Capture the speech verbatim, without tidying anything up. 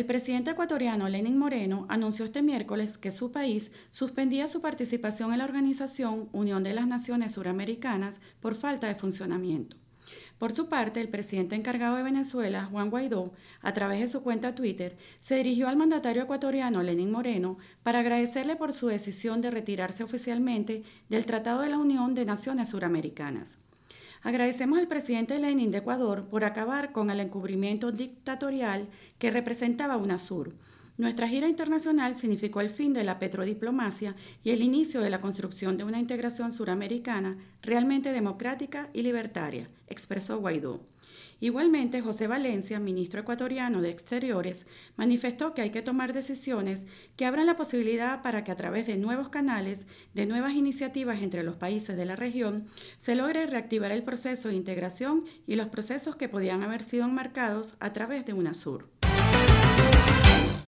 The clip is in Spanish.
El presidente ecuatoriano Lenín Moreno anunció este miércoles que su país suspendía su participación en la organización Unión de las Naciones Suramericanas por falta de funcionamiento. Por su parte, el presidente encargado de Venezuela, Juan Guaidó, a través de su cuenta Twitter, se dirigió al mandatario ecuatoriano Lenín Moreno para agradecerle por su decisión de retirarse oficialmente del Tratado de la Unión de Naciones Suramericanas. Agradecemos al presidente Lenin de Ecuador por acabar con el encubrimiento dictatorial que representaba UNASUR. Nuestra gira internacional significó el fin de la petrodiplomacia y el inicio de la construcción de una integración suramericana realmente democrática y libertaria, expresó Guaidó. Igualmente, José Valencia, ministro ecuatoriano de Exteriores, manifestó que hay que tomar decisiones que abran la posibilidad para que a través de nuevos canales, de nuevas iniciativas entre los países de la región, se logre reactivar el proceso de integración y los procesos que podían haber sido enmarcados a través de UNASUR.